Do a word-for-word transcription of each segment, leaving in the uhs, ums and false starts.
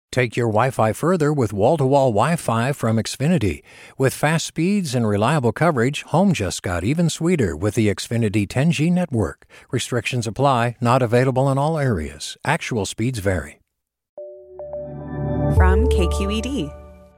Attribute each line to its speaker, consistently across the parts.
Speaker 1: Take your Wi-Fi further with wall-to-wall Wi-Fi from Xfinity. With fast speeds and reliable coverage, home just got even sweeter with the Xfinity ten G network. Restrictions apply, not available in all areas. Actual speeds vary.
Speaker 2: From K Q E D.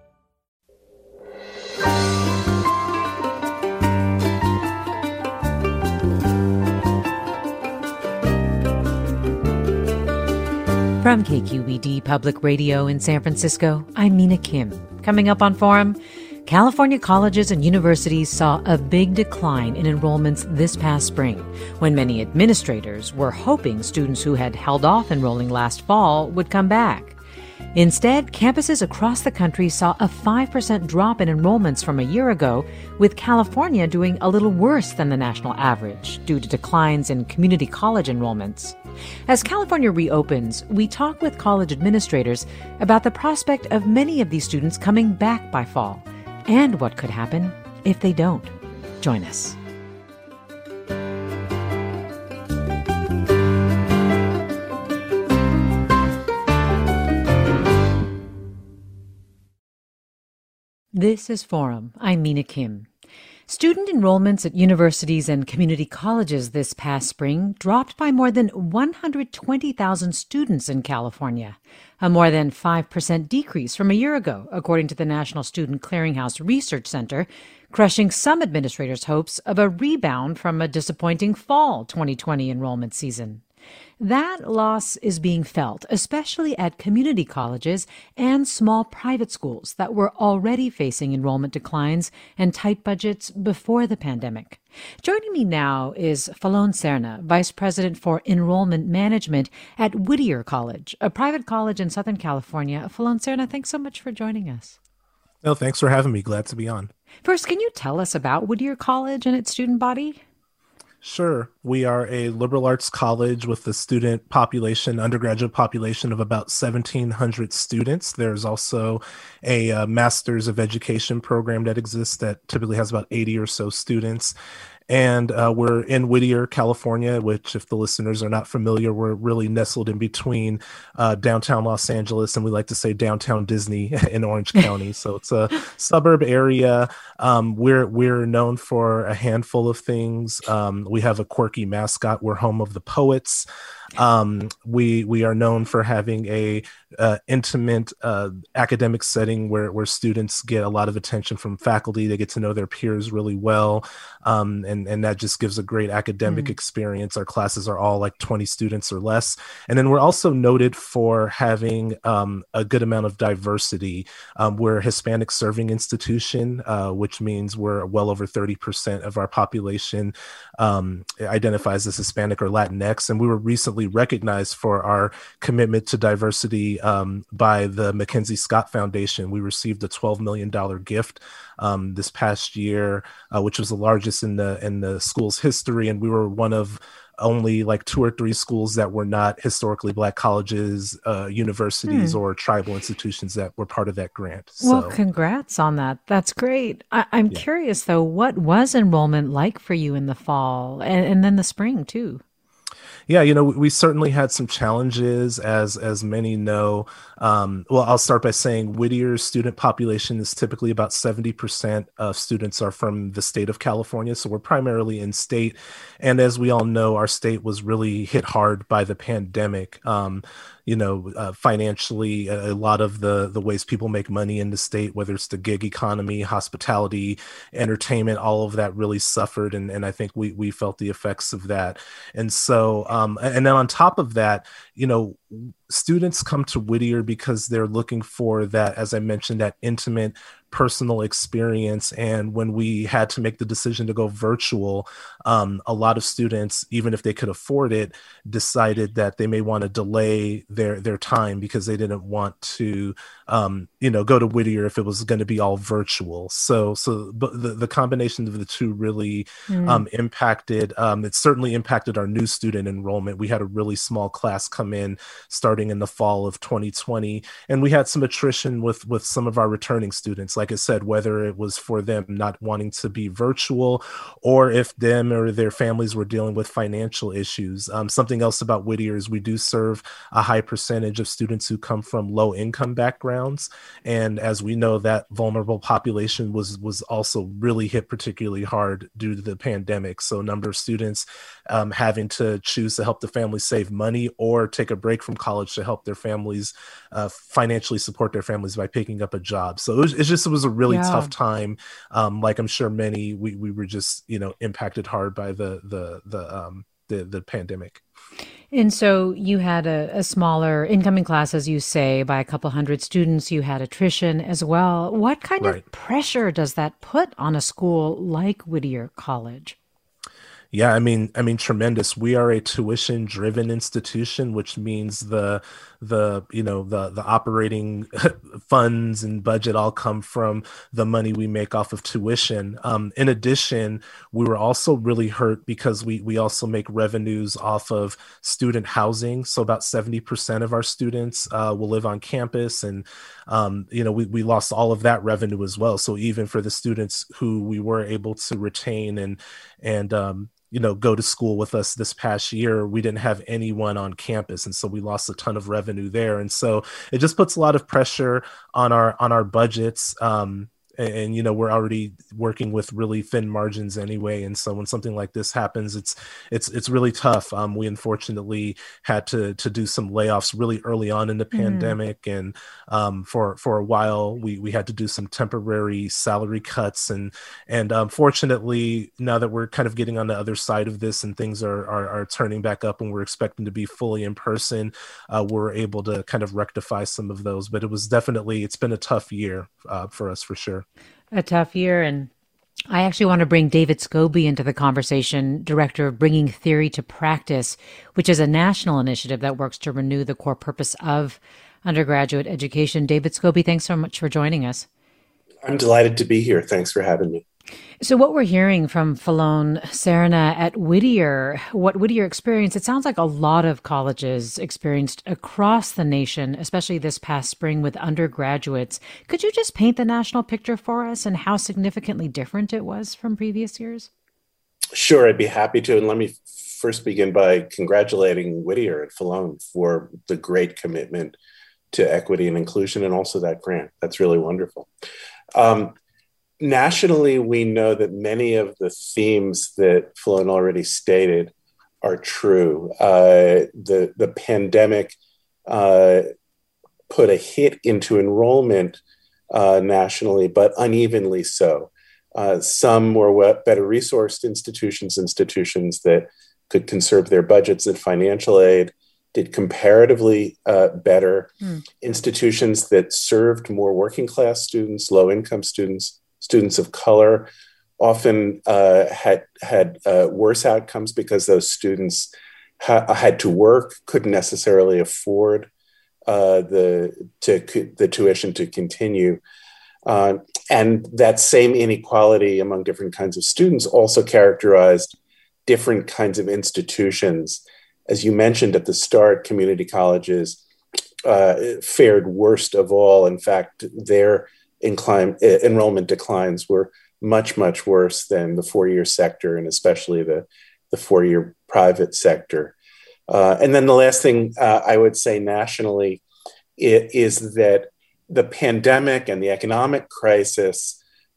Speaker 3: From K Q E D Public Radio in San Francisco, I'm Mina Kim. Coming up on Forum, California colleges and universities saw a big decline in enrollments this past spring, when many administrators were hoping students who had held off enrolling last fall would come back. Instead, campuses across the country saw a five percent drop in enrollments from a year ago, with California doing a little worse than the national average due to declines in community college enrollments. As California reopens, we talk with college administrators about the prospect of many of these students coming back by fall and what could happen if they don't. Join us. This is Forum. I'm Mina Kim. Student enrollments at universities and community colleges this past spring dropped by more than one hundred twenty thousand students in California, a more than five percent decrease from a year ago, according to the National Student Clearinghouse Research Center, crushing some administrators' hopes of a rebound from a disappointing fall twenty twenty enrollment season. That loss is being felt, especially at community colleges and small private schools that were already facing enrollment declines and tight budgets before the pandemic. Joining me now is Falon Serna, Vice President for Enrollment Management at Whittier College, a private college in Southern California. Falon Serna, thanks so much for joining us.
Speaker 4: Oh, thanks for having me. Glad to be on.
Speaker 3: First, can you tell us about Whittier College and its student body?
Speaker 4: Sure. We are a liberal arts college with a student population, undergraduate population of about seventeen hundred students. There's also a uh, Master's of Education program that exists that typically has about eighty or so students. And uh, we're in Whittier, California, which, if the listeners are not familiar, we're really nestled in between uh, downtown Los Angeles, and we like to say downtown Disney in Orange County. So it's a suburb area. Um, we're we're known for a handful of things. Um, we have a quirky mascot. We're home of the poets. Um, we we are known for having a uh, intimate uh, academic setting where where students get a lot of attention from faculty. They get to know their peers really well, um, and and that just gives a great academic mm. experience. Our classes are all like twenty students or less, and then we're also noted for having um, a good amount of diversity. Um, we're a Hispanic serving institution, uh, which means we're well over thirty percent of our population um, identifies as Hispanic or Latinx, and we were recently recognized for our commitment to diversity um, by the Mackenzie Scott Foundation. We received a twelve million dollars gift um, this past year, uh, which was the largest in the in the school's history, and we were one of only like two or three schools that were not historically Black colleges, uh, universities, hmm. or tribal institutions that were part of that grant.
Speaker 3: Well,
Speaker 4: so,
Speaker 3: congrats on that. That's great. I- I'm yeah. curious, though, what was enrollment like for you in the fall and, and then the spring, too?
Speaker 4: Yeah, you know, we certainly had some challenges, as as many know. Um, well, I'll start by saying Whittier's student population is typically about seventy percent of students are from the state of California. So we're primarily in state. And as we all know, our state was really hit hard by the pandemic. Um, you know, uh, financially, a, a lot of the, the ways people make money in the state, whether it's the gig economy, hospitality, entertainment, all of that really suffered. And, and I think we we felt the effects of that. And so, um, and then on top of that, you know, students come to Whittier because they're looking for that, as I mentioned, that intimate personal experience. And when we had to make the decision to go virtual, um, a lot of students, even if they could afford it, decided that they may want to delay their their time because they didn't want to, um, you know, go to Whittier if it was going to be all virtual. So, so but the, the combination of the two really mm. um, impacted. Um, it certainly impacted our new student enrollment. We had a really small class come in starting in the fall of twenty twenty, and we had some attrition with with some of our returning students. like I said, whether it was for them not wanting to be virtual or if them or their families were dealing with financial issues. Um, something else about Whittier is we do serve a high percentage of students who come from low income backgrounds. And as we know, that vulnerable population was, was also really hit particularly hard due to the pandemic. So a number of students um, having to choose to help the family save money or take a break from college to help their families uh, financially support their families by picking up a job. So it was, it's just, it was a really
Speaker 3: Yeah.
Speaker 4: tough time. Um, like I'm sure many, we, we were just, you know, impacted hard by the, the, the, um, the, the pandemic.
Speaker 3: And so you had a, a smaller incoming class, as you say, by a couple hundred students. You had attrition as well. What kind
Speaker 4: Right.
Speaker 3: of pressure does that put on a school like Whittier College?
Speaker 4: Yeah, I mean, I mean, tremendous. We are a tuition-driven institution, which means the, the, you know, the the operating funds and budget all come from the money we make off of tuition. Um, in addition, we were also really hurt because we we also make revenues off of student housing. So about seventy percent of our students uh, will live on campus, and um, you know, we we lost all of that revenue as well. So even for the students who we were able to retain and and um, you know, go to school with us this past year, we didn't have anyone on campus. And so we lost a ton of revenue there. And so it just puts a lot of pressure on our, on our budgets. Um, and, and, you know, we're already working with really thin margins anyway. And so when something like this happens, it's, it's, it's really tough. Um, we unfortunately had to, to do some layoffs really early on in the mm. pandemic. And um, for, for a while, we, we had to do some temporary salary cuts. And, and um, fortunately, now that we're kind of getting on the other side of this and things are, are, are turning back up and we're expecting to be fully in person, uh, we're able to kind of rectify some of those. But it was definitely, it's been a tough year uh, for us for sure.
Speaker 3: A tough year. And I actually want to bring David Scobie into the conversation, director of Bringing Theory to Practice, which is a national initiative that works to renew the core purpose of undergraduate education. David Scobie, thanks so much for joining us.
Speaker 2: I'm delighted to be here. Thanks for having me.
Speaker 3: So what we're hearing from Falon Serna at Whittier, what Whittier experienced, it sounds like a lot of colleges experienced across the nation, especially this past spring with undergraduates. Could you just paint the national picture for us and how significantly different it was from previous years?
Speaker 2: Sure, I'd be happy to. And let me first begin by congratulating Whittier and Falon for the great commitment to equity and inclusion and also that grant. That's really wonderful. Um, Nationally, we know that many of the themes that Falon already stated are true. Uh, the, the pandemic uh, put a hit into enrollment uh, nationally, but unevenly so. Uh, some were better resourced institutions, institutions that could conserve their budgets and financial aid, did comparatively uh, better. Mm. Institutions that served more working class students, low income students, students of color often uh, had had uh, worse outcomes because those students ha- had to work, couldn't necessarily afford uh, the to the tuition to continue, uh, and that same inequality among different kinds of students also characterized different kinds of institutions. As you mentioned at the start, community colleges uh, fared worst of all. In fact, their Incline, uh, enrollment declines were much, much worse than the four-year sector and especially the, the four-year private sector. Uh, and then the last thing uh, I would say nationally it, is that the pandemic and the economic crisis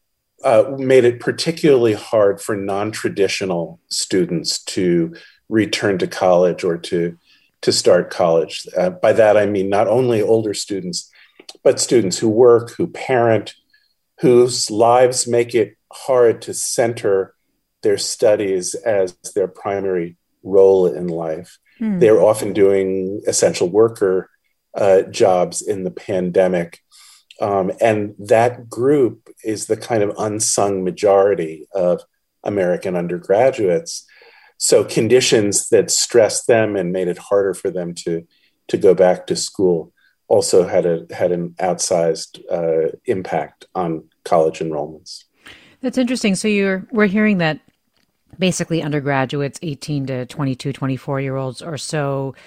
Speaker 2: uh, made it particularly hard for non-traditional students to return to college or to, to start college. Uh, by that, I mean not only older students, but students who work, who parent, whose lives make it hard to center their studies as their primary role in life. Hmm. They're often doing essential worker uh, jobs in the pandemic. Um, and that group is the kind of unsung majority of American undergraduates. So conditions that stressed them and made it harder for them to, to go back to school also had a had an outsized uh, impact on college enrollments.
Speaker 3: That's interesting. So you're we're hearing that basically undergraduates, eighteen to twenty-two, twenty-four year olds or so,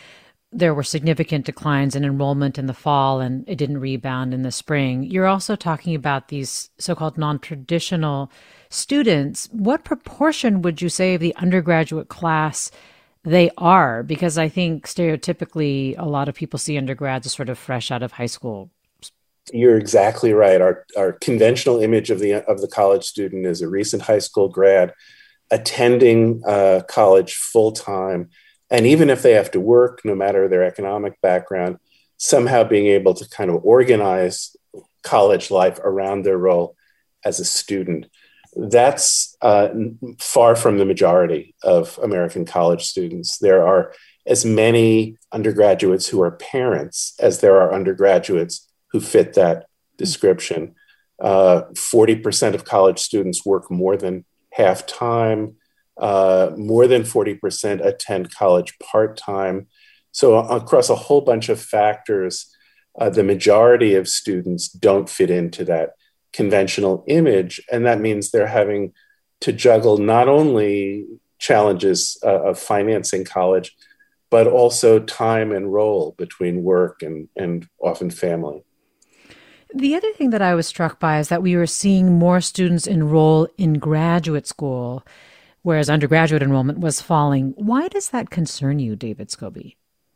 Speaker 3: there were significant declines in enrollment in the fall and it didn't rebound in the spring. You're also talking about these so-called non-traditional students. What proportion would you say of the undergraduate class they are? Because I think stereotypically a lot of people see undergrads as sort of fresh out of high school.
Speaker 2: You're exactly right. Our our conventional image of the of the college student is a recent high school grad attending uh, college full time. And even if they have to work, no matter their economic background, somehow being able to kind of organize college life around their role as a student. That's uh, far from the majority of American college students. There are as many undergraduates who are parents as there are undergraduates who fit that description. Uh, forty percent of college students work more than half time. Uh, more than forty percent attend college part-time. So across a whole bunch of factors, uh, the majority of students don't fit into that conventional image. And that means they're having to juggle not only challenges uh, of financing college, but also time and role between work and, and often family.
Speaker 3: The other thing that I was struck by is that we were seeing more students enroll in graduate school, whereas undergraduate enrollment was falling. Why does that concern you, David Scobie?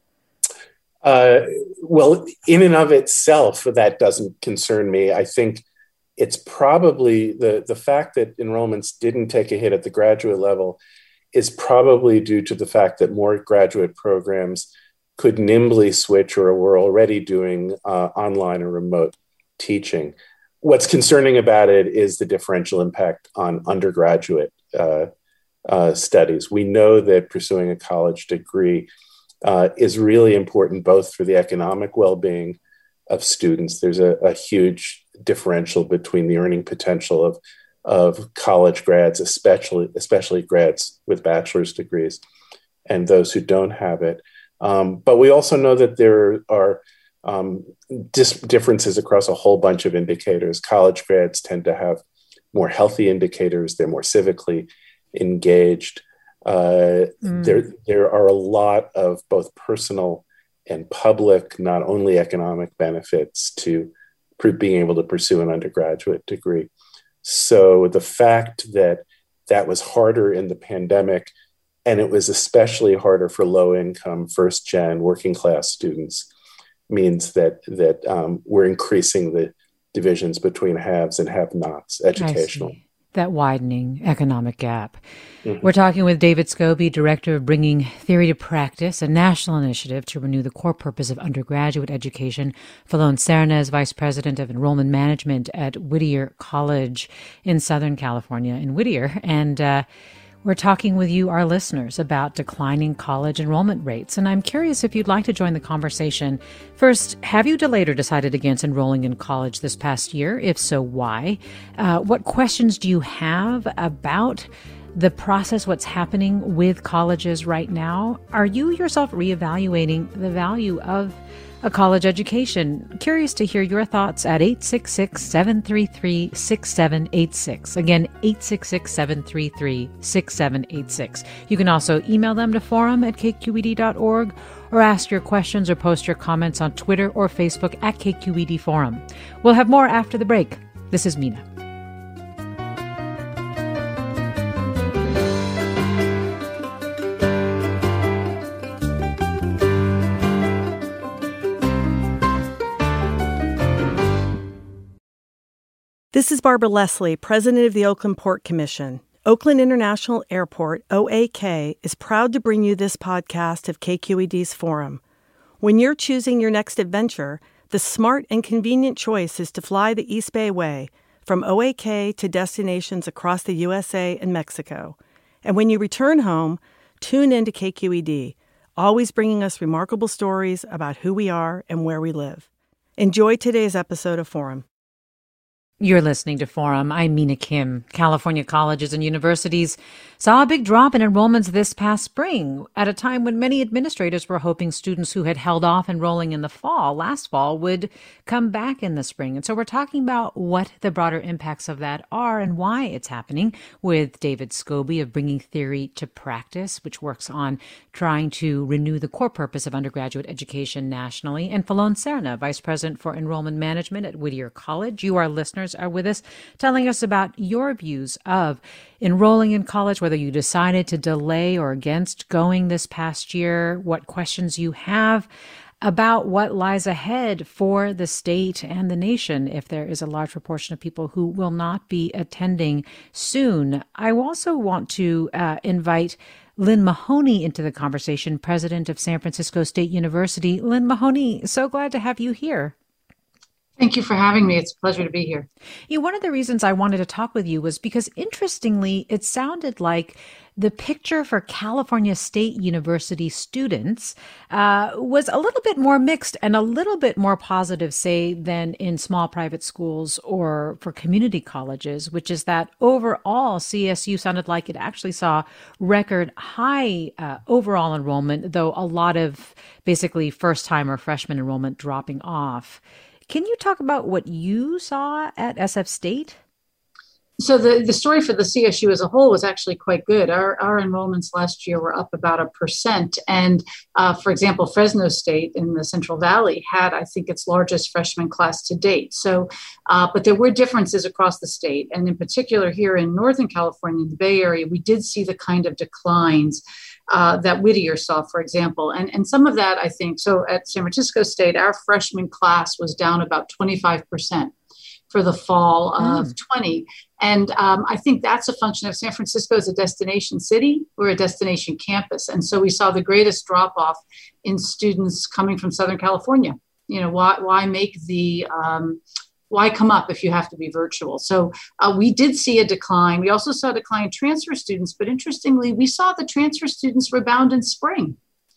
Speaker 2: Uh, well, in and of itself, that doesn't concern me. I think it's probably the, the fact that enrollments didn't take a hit at the graduate level is probably due to the fact that more graduate programs could nimbly switch or were already doing uh, online or remote teaching. What's concerning about it is the differential impact on undergraduate uh, Uh, studies. We know that pursuing a college degree uh, is really important both for the economic well-being of students. There's a, a huge differential between the earning potential of, of college grads, especially, especially grads with bachelor's degrees, and those who don't have it. Um, but we also know that there are um, dis- differences across a whole bunch of indicators. College grads tend to have more healthy indicators. They're more civically engaged. Uh, mm. There, there are a lot of both personal and public, not only economic benefits to pr- being able to pursue an undergraduate degree. So the fact that that was harder in the pandemic, and it was especially harder for low-income, first-gen, working-class students, means that that um, we're increasing the divisions between haves and have-nots educationally.
Speaker 3: That widening economic gap. Mm-hmm. We're talking with David Scobie, Director of Bringing Theory to Practice, a national initiative to renew the core purpose of undergraduate education. Falon Cernez, Vice President of Enrollment Management at Whittier College in Southern California, in Whittier. And uh, we're talking with you, our listeners, about declining college enrollment rates. And I'm curious if you'd like to join the conversation. First, have you delayed or decided against enrolling in college this past year? If so, why? Uh, what questions do you have about the process, what's happening with colleges right now? Are you yourself reevaluating the value of a college education? Curious to hear your thoughts at eight six six, seven three three, six seven eight six. Again, eight six six, seven three three, six seven eight six. You can also email them to forum at k q e d dot org or ask your questions or post your comments on Twitter or Facebook at K Q E D Forum. We'll have more after the break. This is Mina.
Speaker 5: This is Barbara Leslie, President of the Oakland Port Commission. Oakland International Airport, O A K, is proud to bring you this podcast of K Q E D's Forum. When you're choosing your next adventure, the smart and convenient choice is to fly the East Bay Way from O A K to destinations across the U S A and Mexico. And when you return home, tune in to K Q E D, always bringing us remarkable stories about who we are and where we live. Enjoy today's episode of Forum.
Speaker 3: You're listening to Forum. I'm Mina Kim. California colleges and universities saw a big drop in enrollments this past spring at a time when many administrators were hoping students who had held off enrolling in the fall, last fall, would come back in the spring. And so we're talking about what the broader impacts of that are and why it's happening with David Scobie of Bringing Theory to Practice, which works on trying to renew the core purpose of undergraduate education nationally, and Falon Serna, Vice President for Enrollment Management at Whittier College. You, our listeners, are with us telling us about your views of enrolling in college, whether you decided to delay or against going this past year, what questions you have about what lies ahead for the state and the nation if there is a large proportion of people who will not be attending soon. I also want to uh, invite Lynn Mahoney into the conversation, president of San Francisco State University. Lynn Mahoney, so glad to have you here.
Speaker 6: Thank you for having me. It's a pleasure to be here.
Speaker 3: Yeah, one of the reasons I wanted to talk with you was because, interestingly, it sounded like the picture for California State University students uh, was a little bit more mixed and a little bit more positive, say, than in small private schools or for community colleges, which is that overall C S U sounded like it actually saw record high uh, overall enrollment, though a lot of basically first-time or freshman enrollment dropping off. Can you talk about what you saw at S F State?
Speaker 6: So the, the story for the C S U as a whole was actually quite good. Our, our enrollments last year were up about a percent. And uh, for example, Fresno State in the Central Valley had, I think, its largest freshman class to date. So, uh, but there were differences across the state. And in particular here in Northern California, in the Bay Area, we did see the kind of declines Uh, that Whittier saw, for example. And, and some of that, I think, so at San Francisco State, our freshman class was down about twenty-five percent for the fall of mm. twenty. And um, I think that's a function of San Francisco as a destination city. We're a destination campus. And so we saw the greatest drop off in students coming from Southern California. You know, why, why make the... Um, Why come up if you have to be virtual? So uh, we did see a decline. We also saw a decline in transfer students, but interestingly, we saw the transfer students rebound in spring.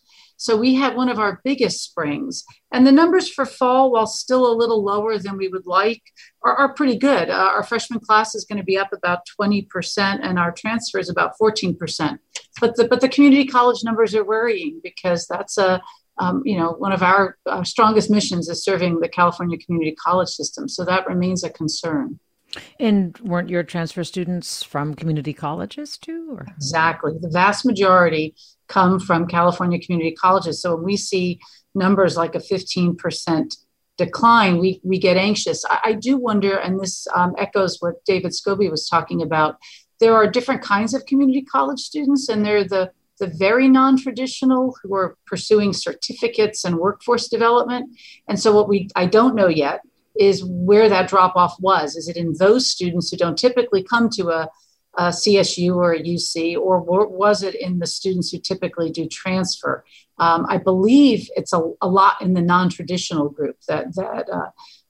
Speaker 6: So we had one of our biggest springs. And the numbers for fall, while still a little lower than we would like, are, are pretty good. Uh, our freshman class is going to be up about twenty percent and our transfer is about fourteen percent. But the, but the community college numbers are worrying because that's a Um, you know, one of our uh, strongest missions is serving the California community college system. So that remains a concern.
Speaker 3: And weren't your transfer students from community colleges too? Or?
Speaker 6: Exactly. The vast majority come from California community colleges. So when we see numbers like a fifteen percent decline, we, we get anxious. I, I do wonder, and this um, echoes what David Scobie was talking about, there are different kinds of community college students, and they're the the very non-traditional who are pursuing certificates and workforce development. And so what we I don't know yet is where that drop-off was. Is it in those students who don't typically come to a, a C S U or a U C, or was it in the students who typically do transfer? Um, I believe it's a, a lot in the non-traditional group that, that uh,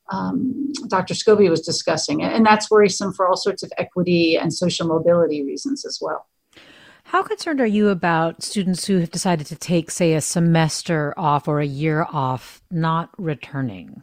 Speaker 6: um, Doctor Scobie was discussing. And that's worrisome for all sorts of equity and social mobility reasons as well.
Speaker 3: How concerned are you about students who have decided to take, say, a semester off or a year off, not returning?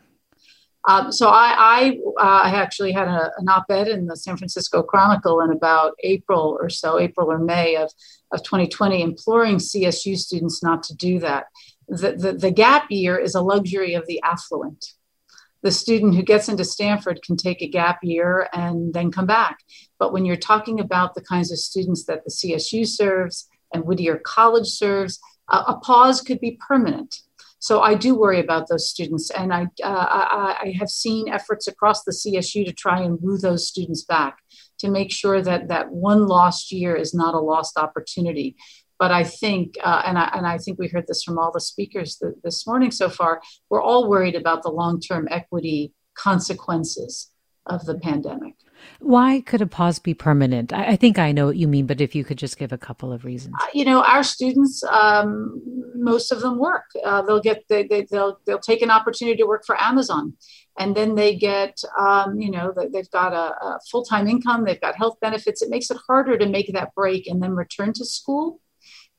Speaker 6: Um, so I, I, uh, I actually had a, an op-ed in the San Francisco Chronicle in about April or so, April or May of, of twenty twenty, imploring C S U students not to do that. The, the, the gap year is a luxury of the affluent. The student who gets into Stanford can take a gap year and then come back. But when you're talking about the kinds of students that the C S U serves and Whittier College serves, uh, a pause could be permanent. So I do worry about those students. And I, uh, I, I have seen efforts across the C S U to try and woo those students back, to make sure that that one lost year is not a lost opportunity. But I think, uh, and, I, and I think we heard this from all the speakers th- this morning so far, we're all worried about the long-term equity consequences of the pandemic.
Speaker 3: Why could a pause be permanent? I, I think I know what you mean, but if you could just give a couple of reasons.
Speaker 6: Uh, you know, our students, um, most of them work. Uh, they'll get, they, they, they'll, they'll take an opportunity to work for Amazon. And then they get, um, you know, they've got a, a full-time income, they've got health benefits. It makes it harder to make that break and then return to school.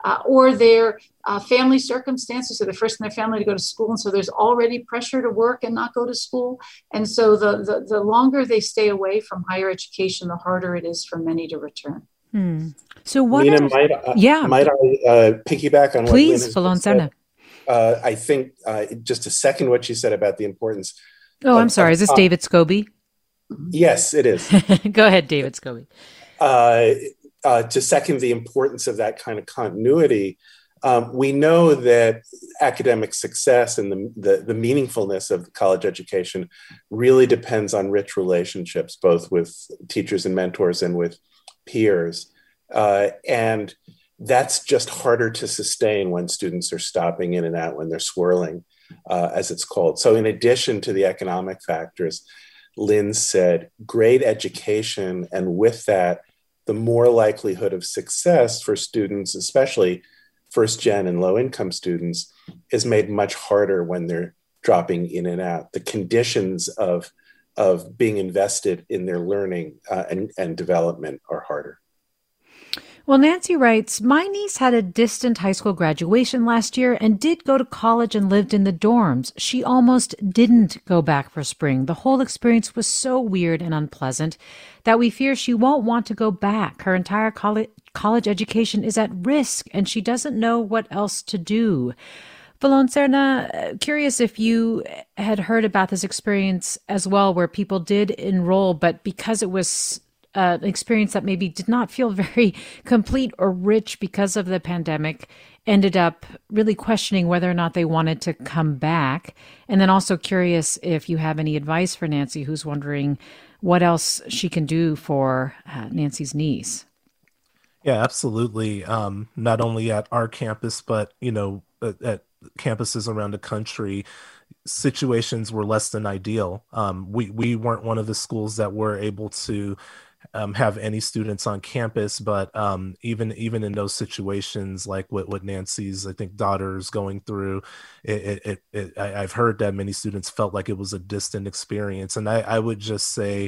Speaker 6: uh, or their uh, family circumstances. So they're first in their family to go to school. And so there's already pressure to work and not go to school. And so the, the, the longer they stay away from higher education, the harder it is for many to return.
Speaker 3: Hmm. So what?
Speaker 2: Nina,
Speaker 3: are,
Speaker 2: might, uh,
Speaker 3: yeah.
Speaker 2: might I uh, piggyback on what
Speaker 3: Please,
Speaker 2: Lynn has
Speaker 3: Falon
Speaker 2: said?
Speaker 3: Serna.
Speaker 2: Uh, I think uh, just to second what she said about the importance.
Speaker 3: Oh,
Speaker 2: of,
Speaker 3: I'm sorry.
Speaker 2: of,
Speaker 3: Is this
Speaker 2: uh,
Speaker 3: David Scobie?
Speaker 2: Yes, it is.
Speaker 3: Go ahead, David Scobie.
Speaker 2: Uh, uh, to second the importance of that kind of continuity, um, we know that academic success and the, the, the meaningfulness of college education really depends on rich relationships, both with teachers and mentors and with peers. Uh, and that's just harder to sustain when students are stopping in and out, when they're swirling, uh, as it's called. So in addition to the economic factors, Lynn said, great education, and with that, the more likelihood of success for students, especially first gen and low income students, is made much harder when they're dropping in and out. The conditions of, of being invested in their learning uh, and, and development are harder.
Speaker 3: Well, Nancy writes, my niece had a distant high school graduation last year and did go to college and lived in the dorms. She almost didn't go back for spring. The whole experience was so weird and unpleasant that we fear she won't want to go back. Her entire college, college education is at risk, and she doesn't know what else to do. Falon Serna, curious if you had heard about this experience as well, where people did enroll, but because it was Uh, an experience that maybe did not feel very complete or rich because of the pandemic, ended up really questioning whether or not they wanted to come back. And then also curious if you have any advice for Nancy, who's wondering what else she can do for uh, Nancy's niece.
Speaker 4: Yeah, absolutely. Um, not only at our campus, but, you know, at, at campuses around the country, situations were less than ideal. Um, we, we weren't one of the schools that were able to Um, have any students on campus, but um, even even in those situations, like what, what Nancy's, I think, daughter is going through, it, it, it, it, I, I've heard that many students felt like it was a distant experience. And I, I would just say,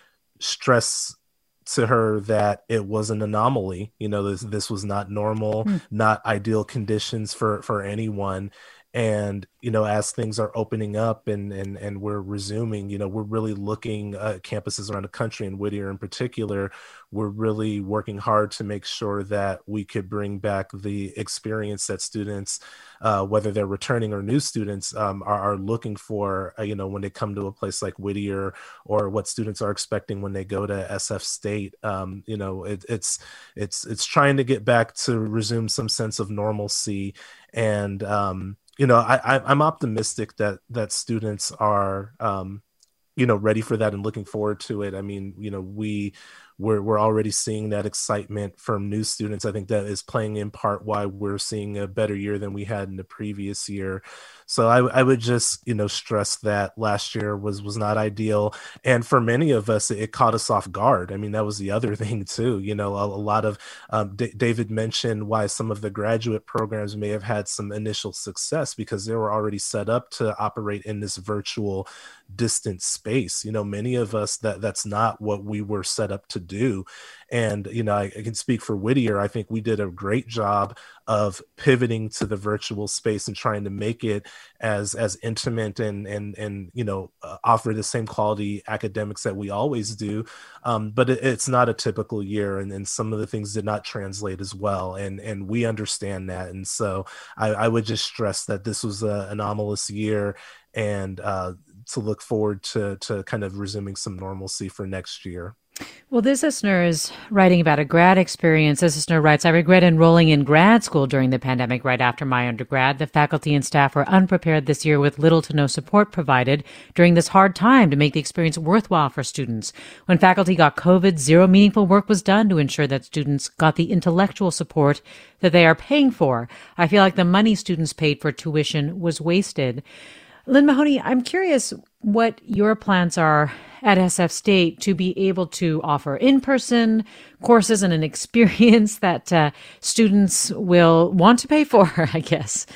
Speaker 4: stress to her that it was an anomaly. You know, this this was not normal, mm. not ideal conditions for for anyone. And, you know, as things are opening up and and and we're resuming, you know, we're really looking at campuses around the country, and Whittier in particular, we're really working hard to make sure that we could bring back the experience that students, uh, whether they're returning or new students, um, are, are looking for, uh, you know, when they come to a place like Whittier, or what students are expecting when they go to S F State. Um, you know, it, it's it's it's trying to get back to resume some sense of normalcy. And, um, you know, I, I'm optimistic that that students are, um, you know, ready for that and looking forward to it. I mean, you know, we we're we're already seeing that excitement from new students. I think that is playing in part why we're seeing a better year than we had in the previous year. So I, I would just, you know, stress that last year was was not ideal. And for many of us, it, it caught us off guard. I mean, that was the other thing, too. You know, a, a lot of um, D- David mentioned why some of the graduate programs may have had some initial success, because they were already set up to operate in this virtual distant space. You know, many of us, that that's not what we were set up to do. And, you know, I, I can speak for Whittier. I think we did a great job of pivoting to the virtual space and trying to make it as as intimate and and and you know uh, offer the same quality academics that we always do. Um, but it, it's not a typical year, and, and some of the things did not translate as well, and and we understand that. And so I, I would just stress that this was an anomalous year, and uh, to look forward to to kind of resuming some normalcy for next year.
Speaker 3: Well, this listener is writing about a grad experience. This listener writes, I regret enrolling in grad school during the pandemic right after my undergrad. The faculty and staff were unprepared this year with little to no support provided during this hard time to make the experience worthwhile for students. When faculty got COVID, zero meaningful work was done to ensure that students got the intellectual support that they are paying for. I feel like the money students paid for tuition was wasted. Lynn Mahoney, I'm curious what your plans are at S F State to be able to offer in-person courses and an experience that uh, students will want to pay for, I guess.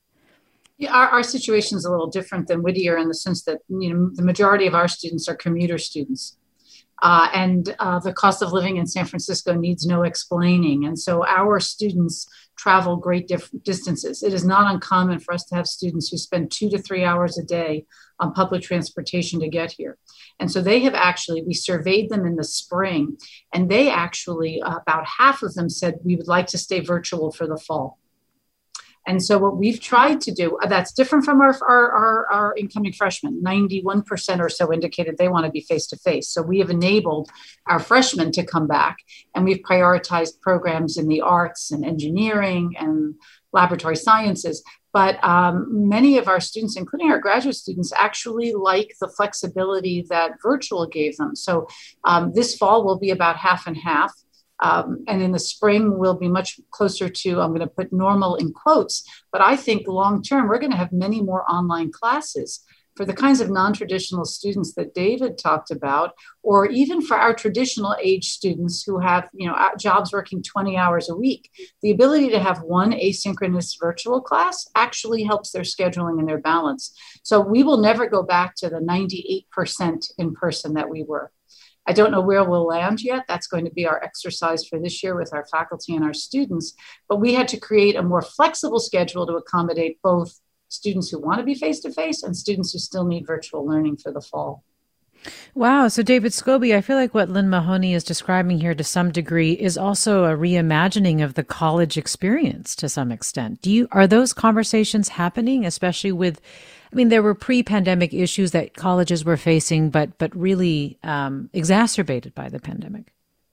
Speaker 6: Yeah, our, our situation is a little different than Whittier in the sense that, you know, the majority of our students are commuter students. Uh, and uh, the cost of living in San Francisco needs no explaining. And so our students travel great dif- distances. It is not uncommon for us to have students who spend two to three hours a day on public transportation to get here. And so they have actually, we surveyed them in the spring, and they actually, uh, about half of them said we would like to stay virtual for the fall. And so what we've tried to do, that's different from our, our, our, our incoming freshmen. ninety-one percent or so indicated they want to be face-to-face. So we have enabled our freshmen to come back, and we've prioritized programs in the arts and engineering and laboratory sciences. But um, many of our students, including our graduate students, actually like the flexibility that virtual gave them. So um, this fall will be about half and half. Um, and in the spring, we'll be much closer to, I'm going to put normal in quotes, but I think long term, we're going to have many more online classes for the kinds of non-traditional students that David talked about, or even for our traditional age students who have, you know, jobs working twenty hours a week. The ability to have one asynchronous virtual class actually helps their scheduling and their balance. So we will never go back to the ninety-eight percent in person that we were. I don't know where we'll land yet. That's going to be our exercise for this year with our faculty and our students. But we had to create a more flexible schedule to accommodate both students who want to be face-to-face and students who still need virtual learning for the fall.
Speaker 3: Wow. So David Scobie, I feel like what Lynn Mahoney is describing here to some degree is also a reimagining of the college experience to some extent. Do you, are those conversations happening, especially with, I mean, there were pre-pandemic issues that colleges were facing, but but really um, exacerbated by the pandemic?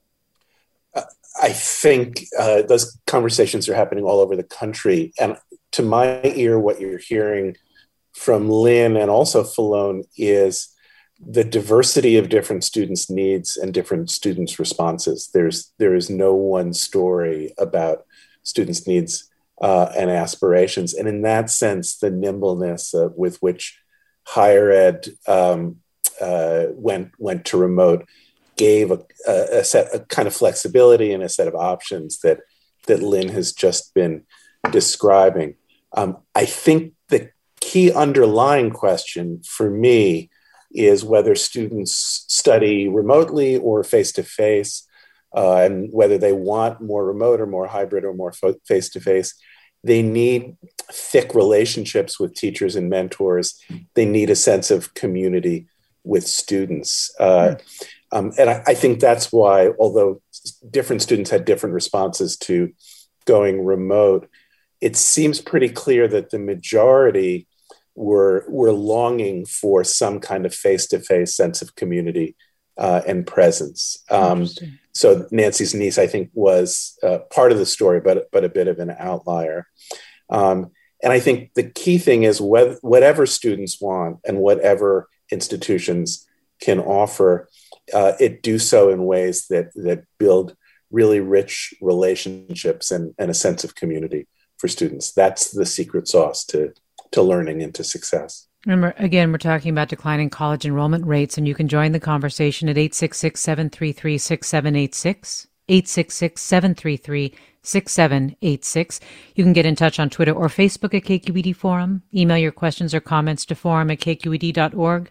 Speaker 2: Uh, I think uh, those conversations are happening all over the country. And to my ear, what you're hearing from Lynn and also Falone is the diversity of different students' needs and different students' responses. There's there is no one story about students' needs uh, and aspirations. And in that sense, the nimbleness uh, with which higher ed um, uh, went went to remote gave a, a set a kind of flexibility and a set of options that that Lynn has just been describing. Um, I think the key underlying question for me is whether students study remotely or face-to-face, uh, and whether they want more remote or more hybrid or more fo- face-to-face. They need thick relationships with teachers and mentors. They need a sense of community with students. Uh, mm. um, and I, I think that's why, although different students had different responses to going remote, it seems pretty clear that the majority were were longing for some kind of face-to-face sense of community uh, and presence. Um, so Nancy's niece, I think, was uh, part of the story, but but a bit of an outlier. Um, and I think the key thing is whether, whatever students want and whatever institutions can offer, uh, it do so in ways that that build really rich relationships and, and a sense of community for students. That's the secret sauce to to learning and to success.
Speaker 3: Remember, again, we're talking about declining college enrollment rates, and you can join the conversation at eight six six, seven three three, six seven eight six, eight six six, seven three three, six seven eight six. You can get in touch on Twitter or Facebook at K Q E D Forum. Email your questions or comments to forum at k q e d dot org.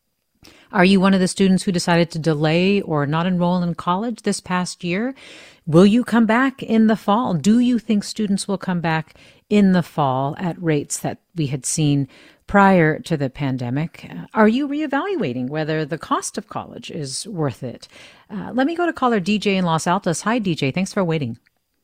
Speaker 3: Are you one of the students who decided to delay or not enroll in college this past year? Will you come back in the fall? Do you think students will come back in the fall at rates that we had seen prior to the pandemic? Are you reevaluating whether the cost of college is worth it? Uh, let me go to caller D J in Los Altos. Hi, D J. Thanks for waiting.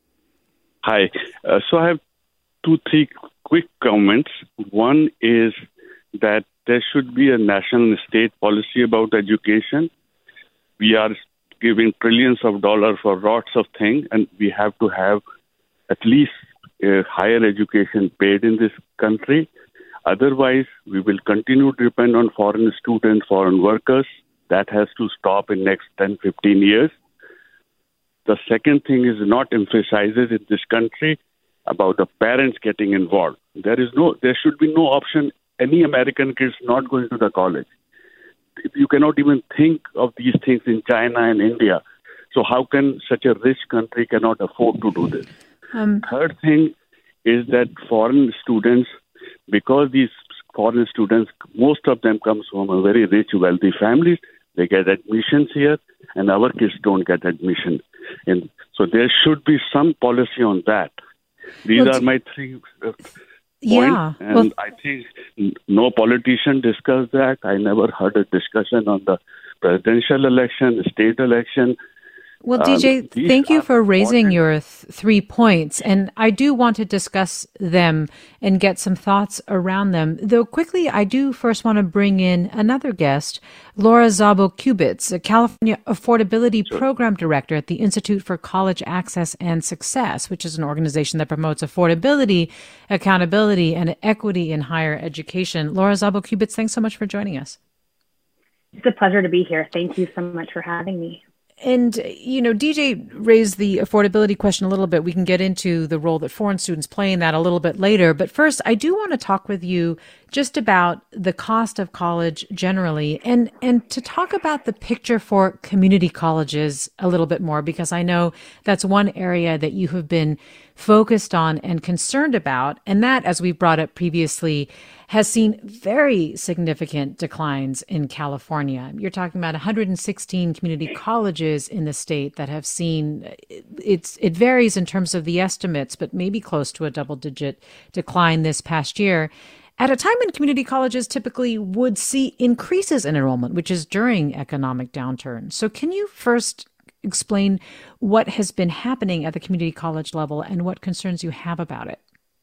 Speaker 7: Hi. Uh, so I have two, three quick comments. One is that there should be a national and state policy about education. We are giving trillions of dollars for lots of things, and we have to have at least uh, higher education paid in this country. Otherwise, we will continue to depend on foreign students, foreign workers. That has to stop in next ten, fifteen years. The second thing is not emphasizes in this country about the parents getting involved. There is no, there should be no option. Any American kids not going to the college. You cannot even think of these things in China and India. So how can such a rich country cannot afford to do this? Um, Third thing is that foreign students, because these foreign students, most of them comes from a very rich, wealthy families, they get admissions here. and our kids don't get admission. And so there should be some policy on that. These well, are my three uh,
Speaker 3: yeah,
Speaker 7: points, and
Speaker 3: well,
Speaker 7: I think no politician discussed that. I never heard a discussion on the presidential election, state election.
Speaker 3: Well, D J, um, thank you for raising important. your th- three points. And I do want to discuss them and get some thoughts around them. Though quickly, I do first want to bring in another guest, Laura Szabo-Kubits, a California Affordability sure. Program Director at the Institute for College Access and Success, which is an organization that promotes affordability, accountability, and equity in higher education. Laura Szabo-Kubits, thanks so much for joining us.
Speaker 8: It's a pleasure to be here. Thank you so much for having me.
Speaker 3: And, you know, D J raised the affordability question a little bit. We can get into the role that foreign students play in that a little bit later. But first, I do want to talk with you just about the cost of college generally and, and to talk about the picture for community colleges a little bit more, because I know that's one area that you have been focused on and concerned about. And that, as we brought up previously, has seen very significant declines in California. You're talking about one hundred sixteen community colleges in the state that have seen, it's it varies in terms of the estimates, but maybe close to a double-digit decline this past year, at a time when community colleges typically would see increases in enrollment, which is during economic downturn. So can you first explain what has been happening at the community college level and what concerns you have about it?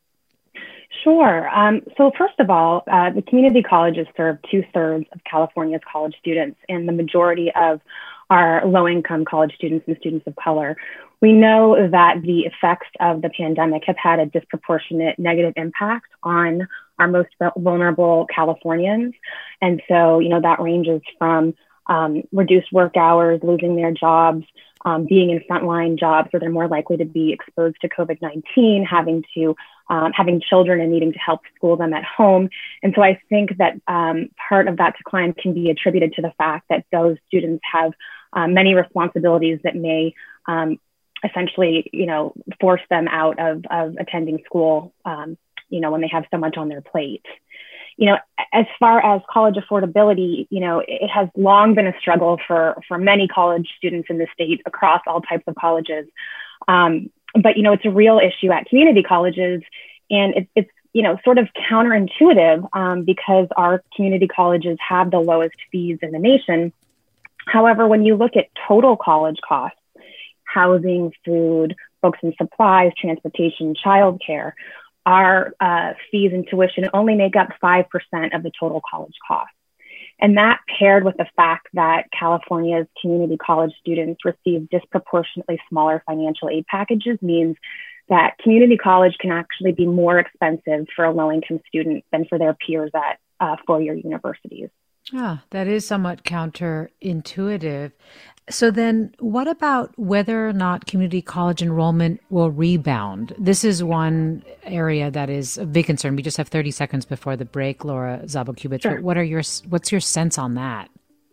Speaker 8: Sure. Um, so first of all, uh, the community colleges serve two-thirds of California's college students and the majority of our low-income college students and students of color. We know that the effects of the pandemic have had a disproportionate negative impact on our most vulnerable Californians. And so, you know, that ranges from um, reduced work hours, losing their jobs, um, being in frontline jobs where they're more likely to be exposed to COVID nineteen, having to Um, having children and needing to help school them at home. And so I think that um, part of that decline can be attributed to the fact that those students have um, many responsibilities that may um, essentially, you know, force them out of, of attending school, um, you know, when they have so much on their plate. You know, as far as college affordability, you know, it has long been a struggle for, for many college students in the state across all types of colleges. Um, But, you know, it's a real issue at community colleges, and it, it's, you know, sort of counterintuitive um, because our community colleges have the lowest fees in the nation. However, when you look at total college costs, housing, food, books and supplies, transportation, childcare, our uh, fees and tuition only make up five percent of the total college cost. And that, paired with the fact that California's community college students receive disproportionately smaller financial aid packages, means that community college can actually be more expensive for a low-income student than for their peers at uh, four-year universities.
Speaker 3: Ah, that is somewhat counterintuitive. So then what about whether or not community college enrollment will rebound? This is one area that is a big concern. We just have thirty seconds before the break, Laura Szabo-Kubits. Sure. What are your, what's your sense on that?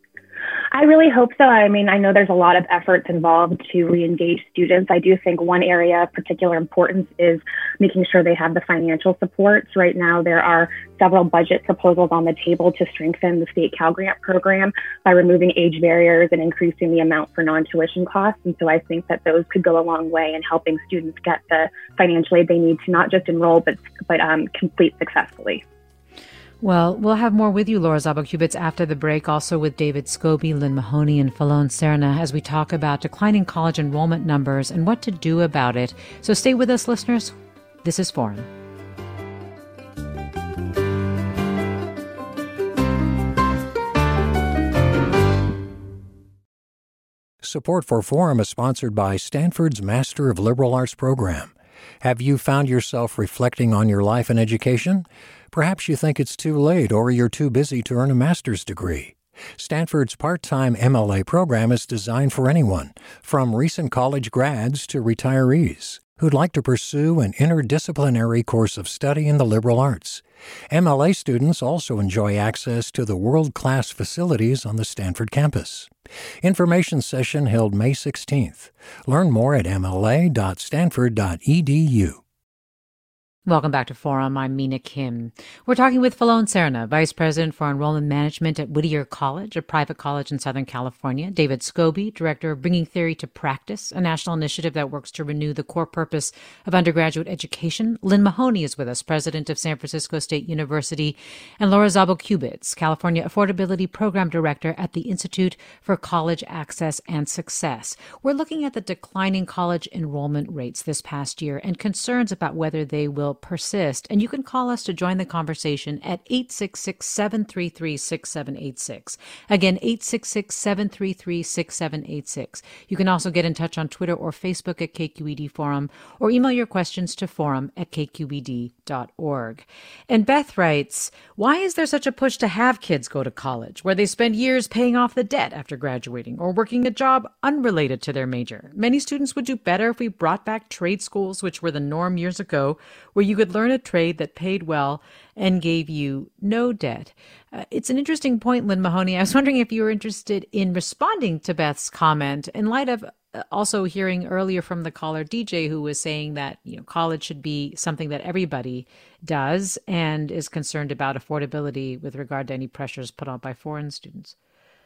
Speaker 8: I really hope so. I mean, I know there's a lot of efforts involved to re-engage students. I do think one area of particular importance is making sure they have the financial supports. Right now, there are several budget proposals on the table to strengthen the state Cal Grant program by removing age barriers and increasing the amount for non-tuition costs. And so I think that those could go a long way in helping students get the financial aid they need to not just enroll, but, but um, complete successfully.
Speaker 3: Well, we'll have more with you, Laura Szabo-Kubits, after the break, also with David Scobie, Lynn Mahoney, and Falon Serna, as we talk about declining college enrollment numbers and what to do about it. So stay with us, listeners. This is Forum.
Speaker 1: Support for Forum is sponsored by Stanford's Master of Liberal Arts program. Have you found yourself reflecting on your life and education? Perhaps you think it's too late or you're too busy to earn a master's degree. Stanford's part-time M L A program is designed for anyone, from recent college grads to retirees, who'd like to pursue an interdisciplinary course of study in the liberal arts. M L A students also enjoy access to the world-class facilities on the Stanford campus. Information session held May sixteenth. Learn more at m l a dot stanford dot e d u.
Speaker 3: Welcome back to Forum. I'm Mina Kim. We're talking with Falon Serna, Vice President for Enrollment Management at Whittier College, a private college in Southern California, David Scobie, Director of Bringing Theory to Practice, a national initiative that works to renew the core purpose of undergraduate education. Lynn Mahoney is with us, President of San Francisco State University, and Laura Szabo-Kubits, California Affordability Program Director at the Institute for College Access and Success. We're looking at the declining college enrollment rates this past year and concerns about whether they will persist. And you can call us to join the conversation at eight six six, seven three three, six seven eight six. Again, eight six six, seven three three, six seven eight six. You can also get in touch on Twitter or Facebook at K Q E D Forum, or email your questions to forum at k q e d dot org. And Beth writes, why is there such a push to have kids go to college, where they spend years paying off the debt after graduating or working a job unrelated to their major? Many students would do better if we brought back trade schools, which were the norm years ago, where you could learn a trade that paid well and gave you no debt. Uh, it's an interesting point, Lynn Mahoney. I was wondering if you were interested in responding to Beth's comment in light of uh, also hearing earlier from the caller D J, who was saying that, you know, college should be something that everybody does and is concerned about affordability with regard to any pressures put on by foreign students.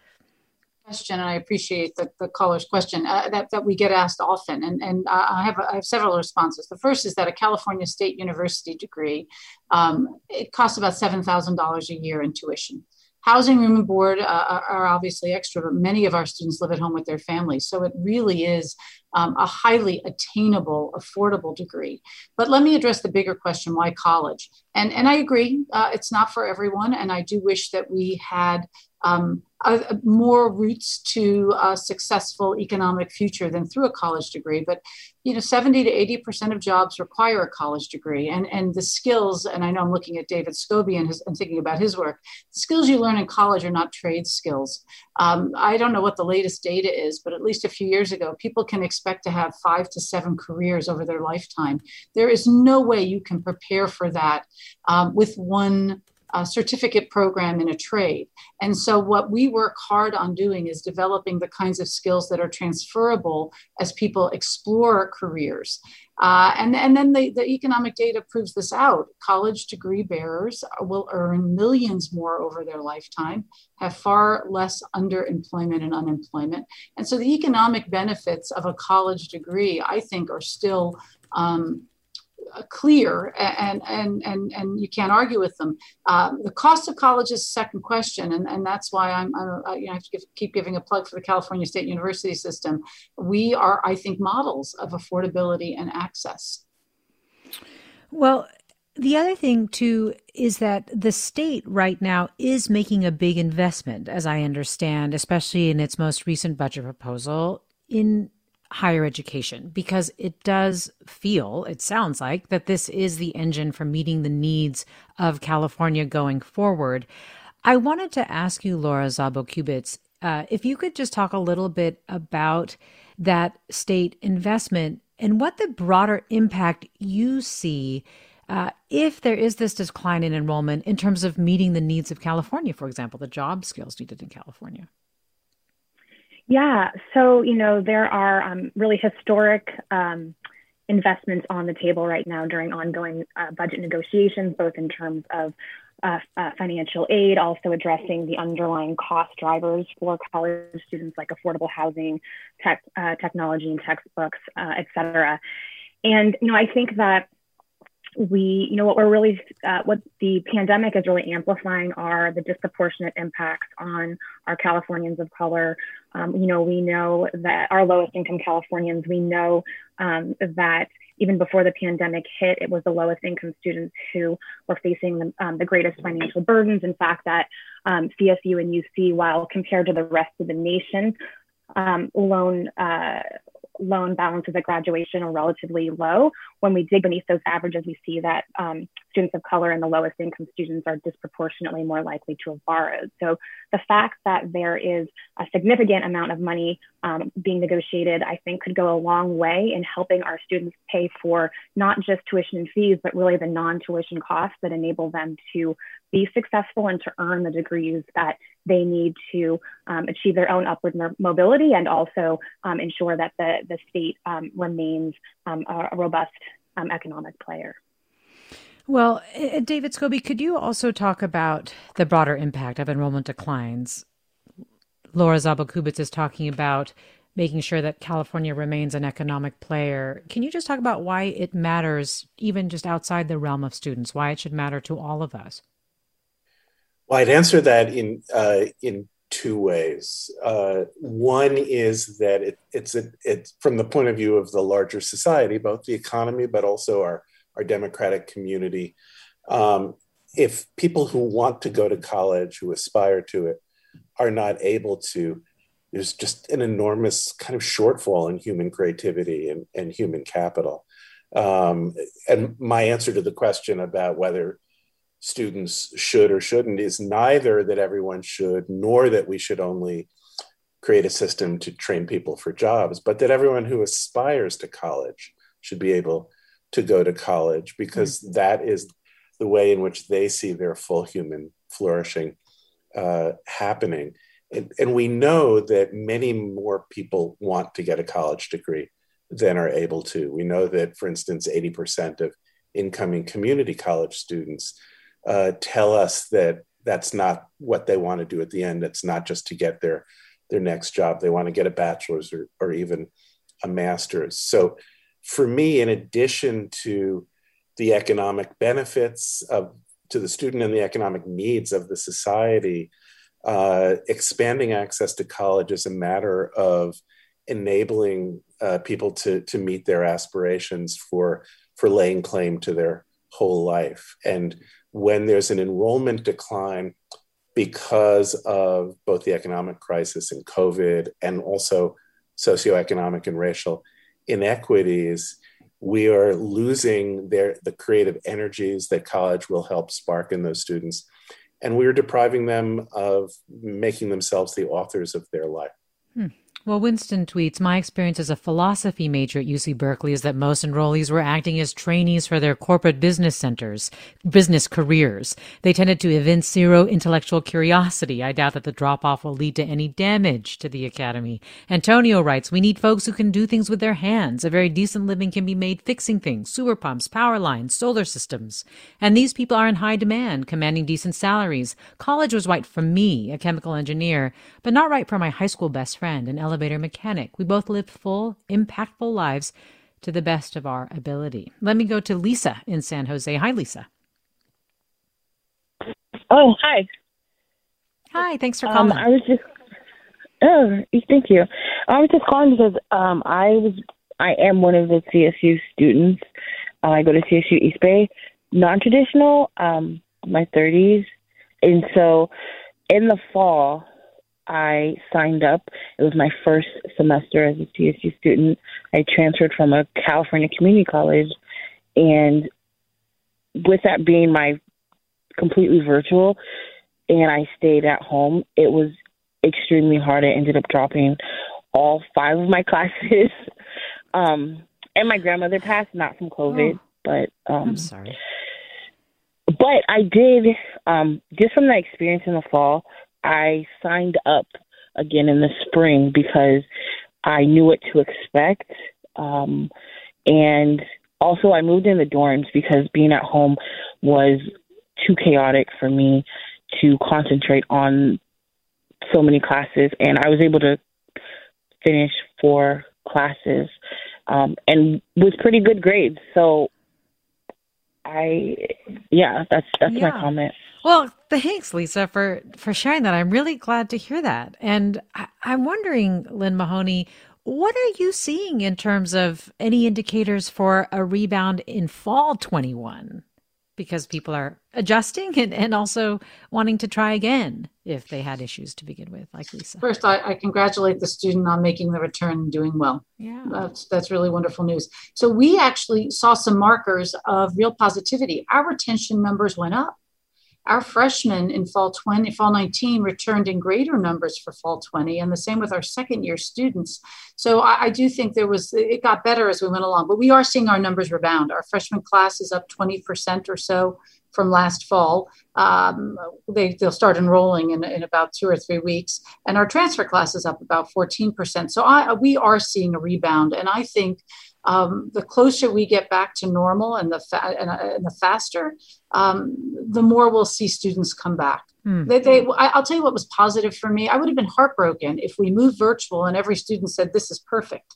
Speaker 6: Question, and I appreciate the, the caller's question uh, that, that we get asked often. And, and uh, I, have, I have several responses. The first is that a California State University degree, um, it costs about seven thousand dollars a year in tuition. Housing, room, and board uh, are, are obviously extra, but many of our students live at home with their families. So it really is um, a highly attainable, affordable degree. But let me address the bigger question, why college? And, and I agree, uh, it's not for everyone. And I do wish that we had um, uh, more routes to a successful economic future than through a college degree. But, you know, seventy to eighty percent of jobs require a college degree. And, and the skills, and I know I'm looking at David Scobie and, his, and thinking about his work, the skills you learn in college are not trade skills. Um, I don't know what the latest data is, but at least a few years ago, people can expect to have five to seven careers over their lifetime. There is no way you can prepare for that um, with one a certificate program in a trade. And so what we work hard on doing is developing the kinds of skills that are transferable as people explore careers. Uh, and, and then the, the economic data proves this out. College degree bearers will earn millions more over their lifetime, have far less underemployment and unemployment. And so the economic benefits of a college degree, I think, are still um, clear, and, and, and, and you can't argue with them. Uh, the cost of college is a second question, and, and that's why I'm, I'm I, you know, I have to give, keep giving a plug for the California State University system. We are, I think, models of affordability and access.
Speaker 3: Well, the other thing, too, is that the state right now is making a big investment, as I understand, especially in its most recent budget proposal, in higher education, because it does feel, it sounds like, that this is the engine for meeting the needs of California going forward. I wanted to ask you, Laura Szabo-Kubits, uh, if you could just talk a little bit about that state investment and what the broader impact you see uh, if there is this decline in enrollment in terms of meeting the needs of California, for example, the job skills needed in California.
Speaker 8: Yeah, so, you know, there are um, really historic um, investments on the table right now during ongoing uh, budget negotiations, both in terms of uh, uh, financial aid, also addressing the underlying cost drivers for college students like affordable housing, tech, uh, technology and textbooks, uh, et cetera. And, you know, I think that we, you know, what we're really, uh, what the pandemic is really amplifying are the disproportionate impacts on our Californians of color. Um, you know, we know that our lowest income Californians, we know um, that even before the pandemic hit, it was the lowest income students who were facing the, um, the greatest financial burdens. In fact, that um, C S U and U C, while compared to the rest of the nation, um, loan uh, loan balances at graduation are relatively low. When we dig beneath those averages, we see that um, students of color and the lowest income students are disproportionately more likely to have borrowed. So the fact that there is a significant amount of money um, being negotiated, I think could go a long way in helping our students pay for not just tuition and fees, but really the non-tuition costs that enable them to be successful and to earn the degrees that they need to um, achieve their own upward mobility, and also um, ensure that the, the state um, remains um, a, a robust um, economic player.
Speaker 3: Well, uh, David Scobie, could you also talk about the broader impact of enrollment declines? Laura Szabo-Kubicz is talking about making sure that California remains an economic player. Can you just talk about why it matters, even just outside the realm of students, why it should matter to all of us?
Speaker 2: Well, I'd answer that in uh, in two ways. Uh, one is that it, it's a, it's from the point of view of the larger society, both the economy, but also our, our democratic community. Um, if people who want to go to college, who aspire to it, are not able to, there's just an enormous kind of shortfall in human creativity and, and human capital. Um, and my answer to the question about whether students should or shouldn't is neither that everyone should, nor that we should only create a system to train people for jobs, but that everyone who aspires to college should be able to go to college, because mm-hmm. that is the way in which they see their full human flourishing uh, happening. And, and we know that many more people want to get a college degree than are able to. We know that, for instance, eighty percent of incoming community college students uh, tell us that that's not what they want to do at the end. It's not just to get their, their next job. They want to get a bachelor's or, or even a master's. So for me, in addition to the economic benefits of to the student and the economic needs of the society, uh, expanding access to college is a matter of enabling uh, people to, to meet their aspirations for, for laying claim to their whole life. And when there's an enrollment decline because of both the economic crisis and COVID, and also socioeconomic and racial inequities, we are losing their, the creative energies that college will help spark in those students. And we're depriving them of making themselves the authors of their life.
Speaker 3: Hmm. Well, Winston tweets, my experience as a philosophy major at U C Berkeley is that most enrollees were acting as trainees for their corporate business centers, business careers. They tended to evince zero intellectual curiosity. I doubt that the drop-off will lead to any damage to the academy. Antonio writes, we need folks who can do things with their hands. A very decent living can be made fixing things, sewer pumps, power lines, solar systems. And these people are in high demand, commanding decent salaries. College was right for me, a chemical engineer, but not right for my high school best friend, an elevator mechanic. We both lived full, impactful lives to the best of our ability. Let me go to Lisa in San Jose. Hi, Lisa.
Speaker 9: Oh, hi.
Speaker 3: Hi, thanks for calling.
Speaker 9: Um, I was just, oh, thank you. I was just calling because um, I was, I am one of the C S U students. Uh, I go to C S U East Bay, non-traditional, um, my thirties. And so in the fall, I signed up. It was my first semester as a C S U student. I transferred from a California community college. And with that being my completely virtual, and I stayed at home, it was extremely hard. I ended up dropping all five of my classes. um, and my grandmother passed, not from COVID, oh, but... Um,
Speaker 3: I'm sorry.
Speaker 9: But I did, um, just from that experience in the fall, I signed up again in the spring because I knew what to expect. Um, and also I moved in the dorms because being at home was too chaotic for me to concentrate on so many classes. And I was able to finish four classes um, and with pretty good grades. So I, yeah, that's, that's yeah. my comment.
Speaker 3: Well, thanks, Lisa, for, for sharing that. I'm really glad to hear that. And I, I'm wondering, Lynn Mahoney, what are you seeing in terms of any indicators for a rebound in fall twenty-one? Because people are adjusting and, and also wanting to try again if they had issues to begin with, like Lisa.
Speaker 6: First, I, I congratulate the student on making the return and doing well.
Speaker 3: Yeah,
Speaker 6: that's that's really wonderful news. So we actually saw some markers of real positivity. Our retention numbers went up. Our freshmen in fall twenty, fall nineteen returned in greater numbers for fall twenty, and the same with our second year students. So I, I do think there was, it got better as we went along, but we are seeing our numbers rebound. Our freshman class is up twenty percent or so from last fall. Um, they, they'll start enrolling in, in about two or three weeks. And our transfer class is up about fourteen percent. So I, we are seeing a rebound. And I think um, the closer we get back to normal and the fa- and, uh, and the faster, um, the more we'll see students come back. Mm. They, they, I, I'll tell you what was positive for me. I would have been heartbroken if we moved virtual and every student said, this is perfect.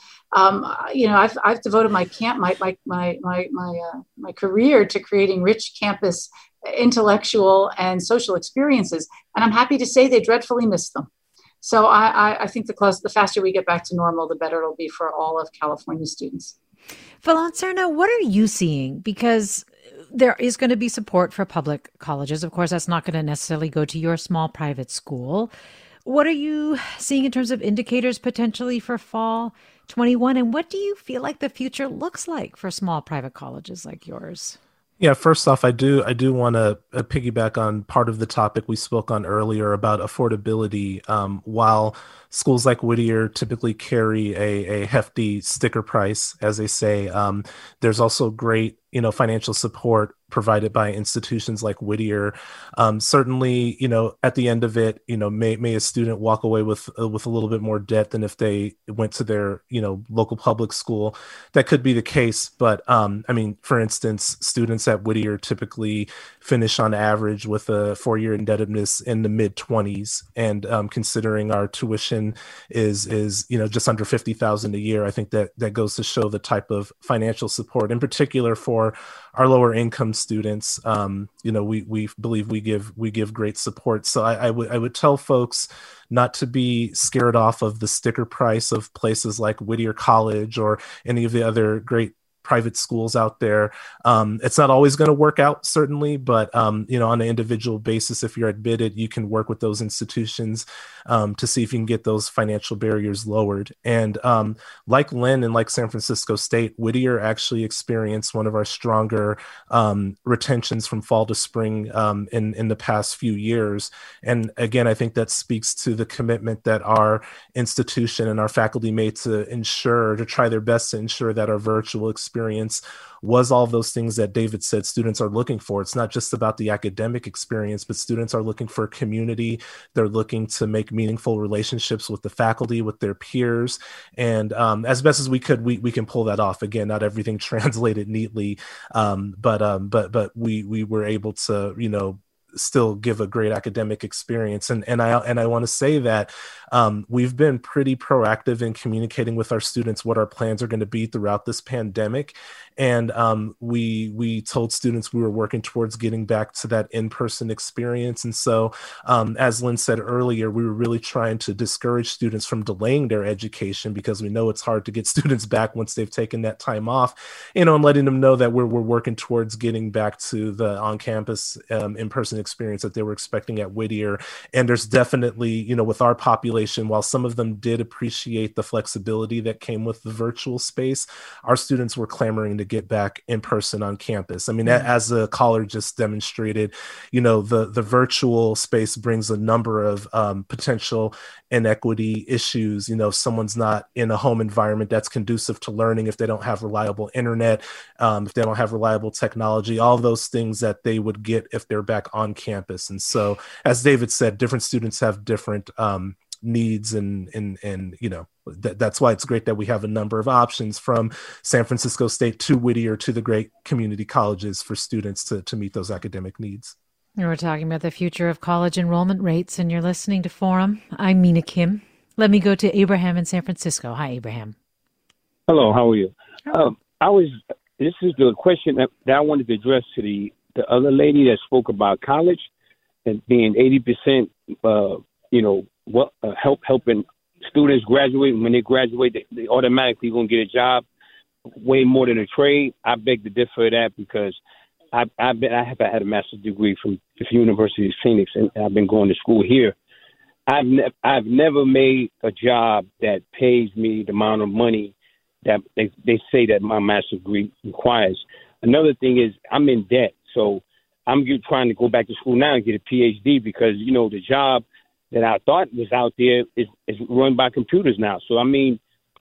Speaker 6: Um, you know, I've, I've devoted my camp, my, my, my, my, my, uh, my career to creating rich campus intellectual and social experiences. And I'm happy to say they dreadfully miss them. So I, I, I think the close, the faster we get back to normal, the better it'll be for all of California students.
Speaker 3: Falon Serna, what are you seeing? Because there is going to be support for public colleges. Of course, that's not going to necessarily go to your small private school. What are you seeing in terms of indicators potentially for fall twenty-one? And what do you feel like the future looks like for small private colleges like yours?
Speaker 4: Yeah, first off, I do I do want to uh, piggyback on part of the topic we spoke on earlier about affordability. Um, while schools like Whittier typically carry a, a hefty sticker price, as they say, um, there's also great, you know, financial support provided by institutions like Whittier. Um, certainly, you know, at the end of it, you know, may may a student walk away with uh, with a little bit more debt than if they went to their, you know, local public school. That could be the case, but um, I mean, for instance, students at Whittier typically finish on average with a four-year indebtedness in the mid twenties, and um, considering our tuition is is you know just under fifty thousand a year, I think that that goes to show the type of financial support, in particular for our lower income students. Um, you know, we we believe we give we give great support. So I, I would I would tell folks not to be scared off of the sticker price of places like Whittier College or any of the other great private schools out there. Um, it's not always going to work out, certainly, but um, you know, on an individual basis, if you're admitted, you can work with those institutions um, to see if you can get those financial barriers lowered. And um, like Lynn and like San Francisco State, Whittier actually experienced one of our stronger um, retentions from fall to spring um, in, in the past few years. And again, I think that speaks to the commitment that our institution and our faculty made to ensure, to try their best to ensure that our virtual experience experience was all of those things that David said students are looking for. It's not just about the academic experience, but students are looking for community. They're looking to make meaningful relationships with the faculty, with their peers. And um, as best as we could, we we can pull that off. Again, not everything translated neatly, um, but um, but but we we were able to, you know, still give a great academic experience. And and I and I want to say that um, we've been pretty proactive in communicating with our students what our plans are going to be throughout this pandemic. And um, we we told students we were working towards getting back to that in-person experience. And so, um, as Lynn said earlier, we were really trying to discourage students from delaying their education, because we know it's hard to get students back once they've taken that time off, you know, and letting them know that we're, we're working towards getting back to the on-campus um, in-person experience that they were expecting at Whittier. And there's definitely, you know, with our population, while some of them did appreciate the flexibility that came with the virtual space, our students were clamoring to get back in person on campus. I mean, mm-hmm. as the caller just demonstrated, you know, the, the virtual space brings a number of um, potential inequity issues. You know, if someone's not in a home environment that's conducive to learning, if they don't have reliable internet, um, if they don't have reliable technology, all those things that they would get if they're back on campus. And so, as David said, different students have different um, needs, and and and you know, th- that's why it's great that we have a number of options from San Francisco State to Whittier to the great community colleges for students to to meet those academic needs.
Speaker 3: We're talking about the future of college enrollment rates, and you're listening to Forum. I'm Mina Kim. Let me go to Abraham in San Francisco. Hi, Abraham.
Speaker 10: Hello, how are you?
Speaker 3: Oh.
Speaker 10: Um, I was. This is the question that, that I wanted to address to the the other lady that spoke about college and being eighty percent, uh, you know, what uh, help helping students graduate. When they graduate, they, they automatically going to get a job, way more than a trade. I beg to differ of that, because I I've been, I have had a master's degree from the University of Phoenix, and I've been going to school here. I've ne- I've never made a job that pays me the amount of money that they they say that my master's degree requires. Another thing is I'm in debt. So I'm trying to go back to school now and get a P H D, because, you know, the job that I thought was out there is, is run by computers now. So, I mean,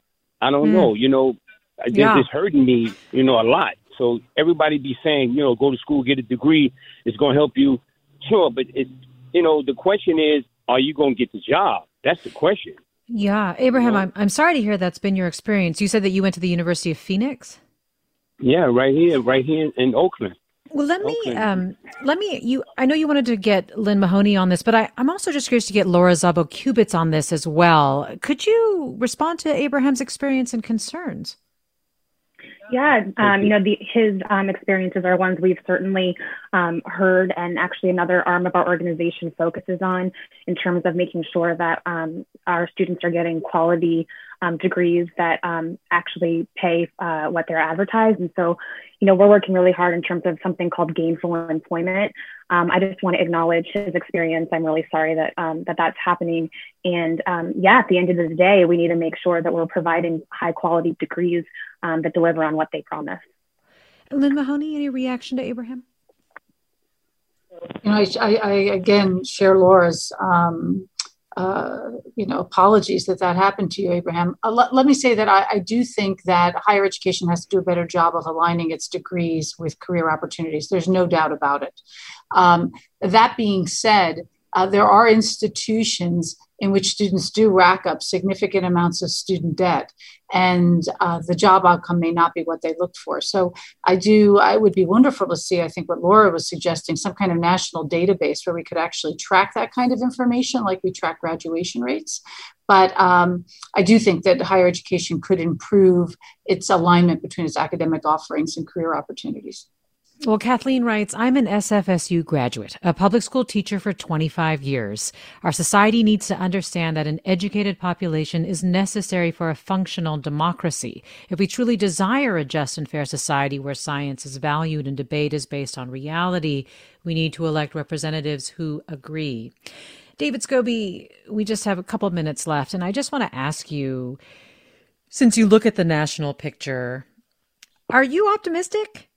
Speaker 10: I don't mm. know, you know, yeah. it's hurting me, you know, a lot. So everybody be saying, you know, go to school, get a degree. It's going to help you. Sure. But, it, you know, the question is, are you going to get the job? That's the question.
Speaker 3: Yeah. Abraham, you know? I'm, I'm sorry to hear that's been your experience. You said that you went to the University of Phoenix?
Speaker 10: Yeah, right here, right here in Oakland.
Speaker 3: Well, let me, um, let me, you, I know you wanted to get Lynn Mahoney on this, but I, I'm also just curious to get Laura Szabo-Kubits on this as well. Could you respond to Abraham's experience and concerns?
Speaker 8: Yeah, um, you know, the, his um, experiences are ones we've certainly um, heard, and actually another arm of our organization focuses on in terms of making sure that um, our students are getting quality um, degrees that um, actually pay uh, what they're advertised. And so, you know, we're working really hard in terms of something called gainful employment. Um, I just want to acknowledge his experience. I'm really sorry that um, that that's happening. And um, yeah, at the end of the day, we need to make sure that we're providing high quality degrees um, that deliver on what they promise.
Speaker 3: Lynn Mahoney, any reaction to Abraham?
Speaker 6: You know, I, I, I again share Laura's, um, uh, you know, apologies that that happened to you, Abraham. Uh, let, let me say that I, I do think that higher education has to do a better job of aligning its degrees with career opportunities. There's no doubt about it. Um, that being said, uh, there are institutions in which students do rack up significant amounts of student debt, and uh, the job outcome may not be what they looked for. So I do, I would be wonderful to see, I think what Laura was suggesting, some kind of national database where we could actually track that kind of information like we track graduation rates. But um, I do think that higher education could improve its alignment between its academic offerings and career opportunities.
Speaker 3: Well, Kathleen writes, I'm an S F S U graduate, a public school teacher for twenty-five years. Our society needs to understand that an educated population is necessary for a functional democracy. If we truly desire a just and fair society where science is valued and debate is based on reality, we need to elect representatives who agree. David Scobie, we just have a couple of minutes left, and I just want to ask you, since you look at the national picture, are you optimistic?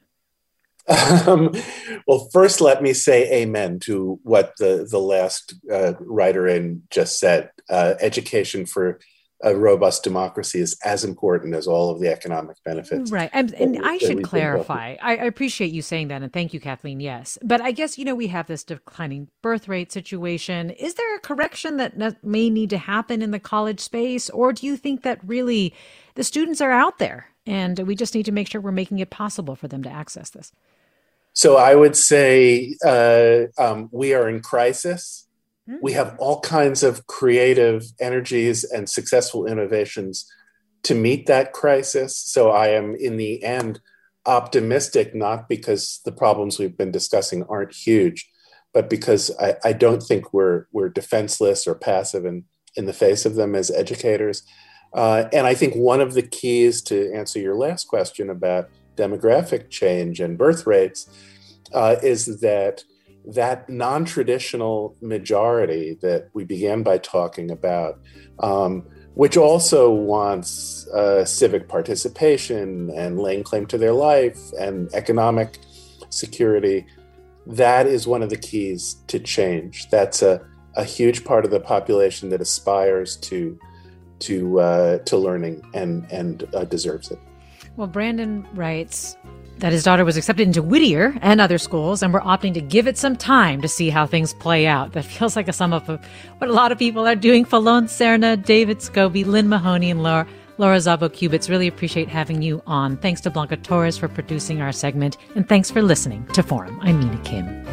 Speaker 2: Um, well, first, let me say amen to what the, the last uh, writer in just said. Uh, education for a robust democracy is as important as all of the economic benefits.
Speaker 3: Right. And, and I should clarify, I, I appreciate you saying that. And thank you, Kathleen. Yes. But I guess, you know, we have this declining birth rate situation. Is there a correction that may need to happen in the college space? Or do you think that really the students are out there and we just need to make sure we're making it possible for them to access this?
Speaker 2: So I would say uh, um, we are in crisis. Mm-hmm. We have all kinds of creative energies and successful innovations to meet that crisis. So I am, in the end, optimistic, not because the problems we've been discussing aren't huge, but because I, I don't think we're we're defenseless or passive in, in the face of them as educators. Uh, and I think one of the keys to answer your last question about demographic change and birth rates uh, is that that non-traditional majority that we began by talking about, um, which also wants uh, civic participation and laying claim to their life and economic security, that is one of the keys to change. That's a, a huge part of the population that aspires to to uh, to learning and and uh, deserves it.
Speaker 3: Well, Brandon writes that his daughter was accepted into Whittier and other schools, and we're opting to give it some time to see how things play out. That feels like a sum up of what a lot of people are doing. Falon Serna, David Scobie, Lynn Mahoney, and Laura, Laura Szabo-Kubits. Really appreciate having you on. Thanks to Blanca Torres for producing our segment, and thanks for listening to Forum. I'm Mina Kim.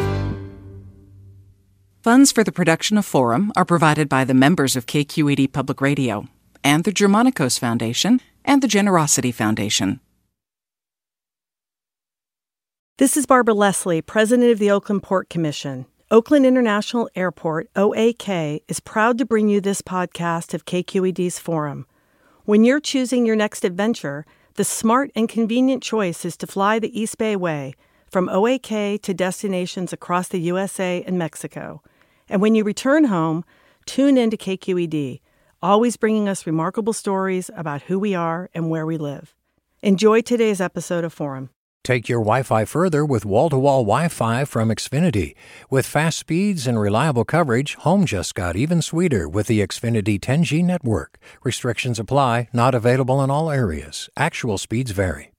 Speaker 11: Funds for the production of Forum are provided by the members of K Q E D Public Radio and the Germanicos Foundation and the Generosity Foundation.
Speaker 5: This is Barbara Leslie, President of the Oakland Port Commission. Oakland International Airport, O A K, is proud to bring you this podcast of K Q E D's Forum. When you're choosing your next adventure, the smart and convenient choice is to fly the East Bay Way, from O A K to destinations across the U S A and Mexico. And when you return home, tune in to K Q E D, always bringing us remarkable stories about who we are and where we live. Enjoy today's episode of Forum.
Speaker 1: Take your Wi-Fi further with wall-to-wall Wi-Fi from Xfinity. With fast speeds and reliable coverage, home just got even sweeter with the Xfinity ten G network. Restrictions apply, not available in all areas. Actual speeds vary.